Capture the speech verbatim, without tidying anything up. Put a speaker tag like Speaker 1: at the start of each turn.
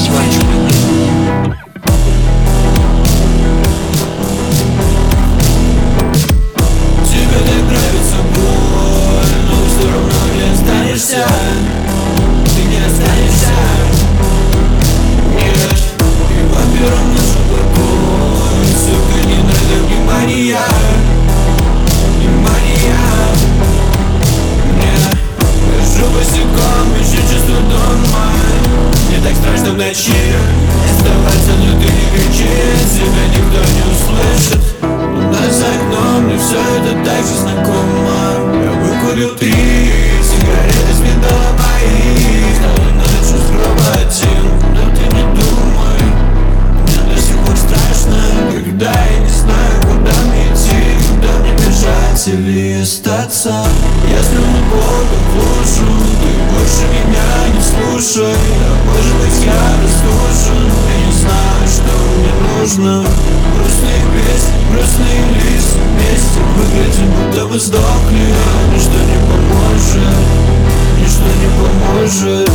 Speaker 1: оборачивай.
Speaker 2: Тебе так нравится боль, но все равно не останешься. Ты не останешься. Нет, и вампиром наш покой. Сука, не надо внимания. Внимания. Нет, лежу босиком, ищу чувство дома. Мне так страшно в ночи оставаться, но ты не кричи. Тебя никто не услышит. У нас за окном, мне все это так же знакомо. Я выкурил три сигареты с ментола моих. Стала ночью с кровати, но ты не думай. Мне до сих пор страшно, когда я не знаю, куда мне идти, куда мне бежать или остаться. Я сплю глубоко в лужу, ты больше меня не слушай. А может быть я расстужен, я не знаю, что мне нужно. Грустные песни, грустный лист, вместе выглядим, будто вы сдохли. Ничто не поможет, ничто не поможет.